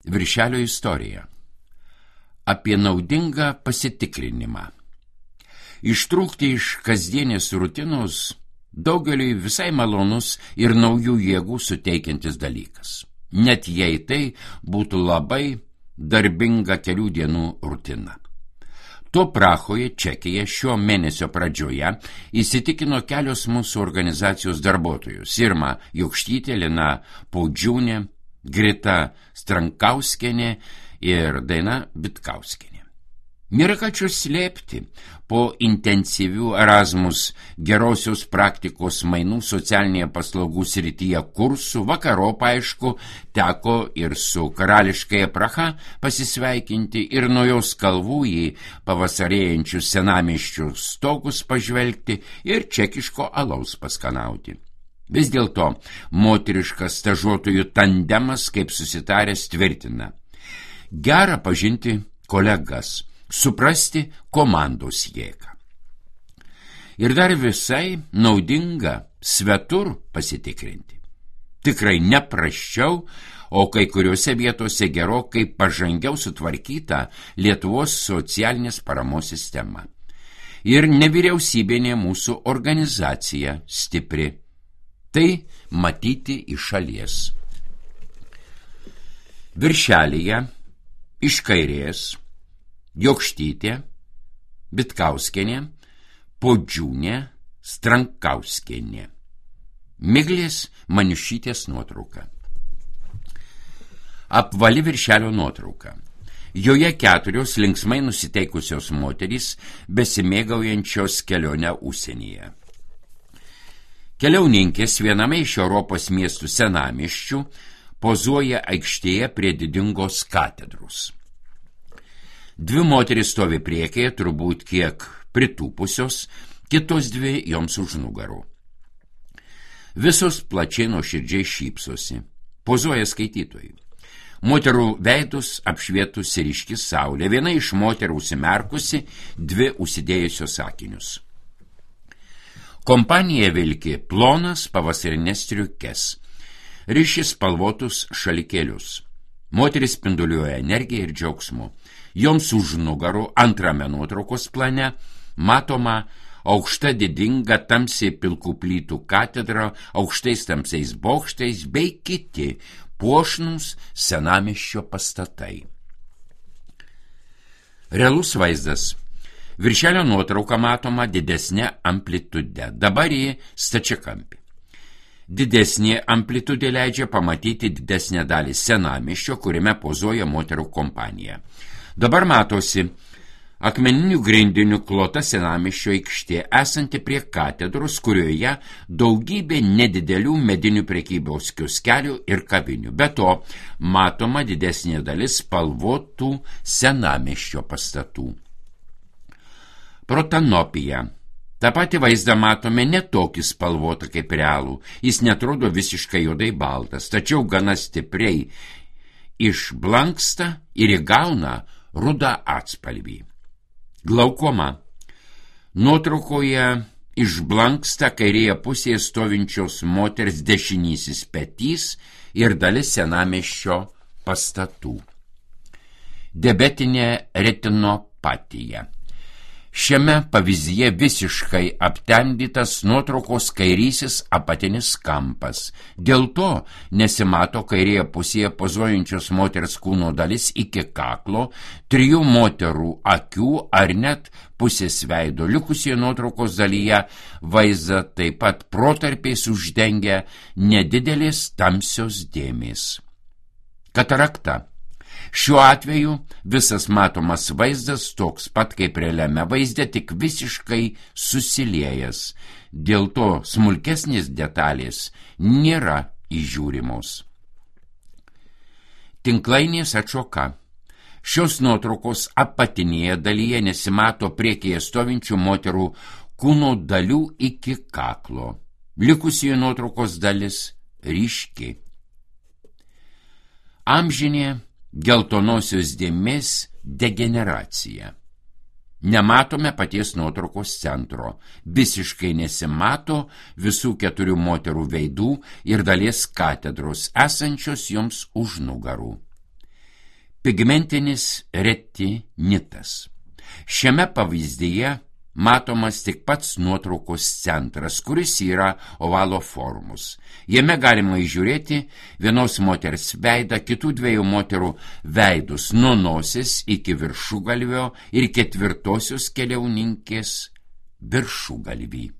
Viršelio istorija. Apie naudingą pasitikrinimą. Ištrūkti iš kasdienės rutinos daugeliui visai malonus ir naujų jėgų suteikiantis dalykas. Net jei tai būtų labai darbinga kelių dienų rutina. To Prahoje, Čekija, šio mėnesio pradžioje įsitikino kelios mūsų organizacijos darbuotojus. Irma Jokštytė, Lina Paudžiūnė, Grita Strankauskienė ir Daina Vitkauskienė. Nėra ką čia slėpti, po intensyvių Erasmus gerosios praktikos mainų socialinėje paslaugų srityje kursų vakarop, aišku, teko ir su karališkąja Praha pasisveikinti ir nuo jos kalvų į pavasarėjančius senamiesčių stogus pažvelgti ir čekiško alaus paskanauti. Vis dėlto moteriškas stažuotojų tandemas, kaip susitaręs, tvirtina: gera pažinti kolegas, suprasti komandos jėgą. Ir dar visai naudinga svetur pasitikrinti. Tikrai neprasčiau, o kai kuriuose vietose gerokai pažangiau sutvarkyta Lietuvos socialinės paramos sistema. Ir nevyriausybinė mūsų organizacija stipri. Tai matyti iš šalies. Viršelyje iš kairės Jokštytė, Vitkauskienė, Paudžiūnė, Strankauskienė. Miglės Maniušytės nuotrauka. Apvali viršelio nuotrauka. Joje 4 linksmai nusiteikusios moterys, besimėgaujančios kelionę užsienyje. Keliauninkės viename iš Europos miestų senamiesčių pozuoja aikštėje prie didingos katedros. 2 moterys stovi priekyje, turbūt kiek pritūpusios, kitos 2 joms už nugarų. Visos plačiai nuoširdžiai šypsosi, pozuoja skaitytojai. Moterų veidus apšvietusi ryški saulė, viena iš moterų užsimerkusi, 2 užsidėjusios akinius. Kompanija vilki plonas pavasarinės striukes, ryšis spalvotus šalikėlius. Moteris spinduliuoja energiją ir džiaugsmu. Joms už nugarų antrame nuotraukos plane matoma aukšta didinga tamsiai pilkų plytų katedra, aukštais tamsiais bokštais bei kiti puošnūs senamiesčio pastatai. Realus vaizdas. Viršelio nuotrauka matoma didesnė amplitude, dabar į stačiakampį. Didesnė amplitudė leidžia pamatyti didesnę dalį senamiesčio, kuriame pozuoja moterų kompanija. Dabar matosi akmeninių grindinių klota senamiesčio aikštė, esanti prie katedros, kurioje daugybė nedidelių medinių prekybos kioskelių ir kavinių. Be to, matoma didesnė dalis spalvotų senamiesčio pastatų. Protanopija. Ta pati vaizdą matome ne tokį spalvotą kaip realų. Jis netrodo visiškai juodai baltas, tačiau gana stipriai išblanksta ir įgauna rudą atspalvį. Glaukoma. Nuotraukoje išblanksta kairėje pusėje stovinčios moters dešinysis petys ir dalis senamiesčio pastatų. Diabetinė retinopatija. Šiame pavyzdyje visiškai aptemdytas nuotraukos kairysis apatinis kampas. Dėl to nesimato kairėje pusėje pozuojančios moters kūno dalis iki kaklo, 3 moterų akių ar net pusės veido. Likusioje nuotraukos dalyje vaizdą taip pat protarpiais uždengia nedidelės tamsios dėmės. Katarakta. Šiuo atveju visas matomas vaizdas toks pat kaip realiame vaizde, tik visiškai susiliejęs. Dėl to smulkesnės detalės nėra įžiūrimos. Tinklainės atšoka. Šios nuotraukos apatinėje dalyje nesimato priekyje stovinčių moterų kūno dalių iki kaklo. Likusioje nuotraukos dalis ryški. Amžinė geltonosios dėmės degeneracija. Nematome paties nuotraukos centro. Visiškai nesimato visų 4 moterų veidų ir dalies katedros, esančios joms už nugarų. Pigmentinis retinitas. Šiame pavyzdyje matomas tik pats nuotraukos centras, kuris yra ovalo formos. Jame galima įžiūrėti vienos moters veidą, kitų dviejų moterų veidus nuo nosies iki viršugalvio ir ketvirtosios keliauninkės viršugalvį.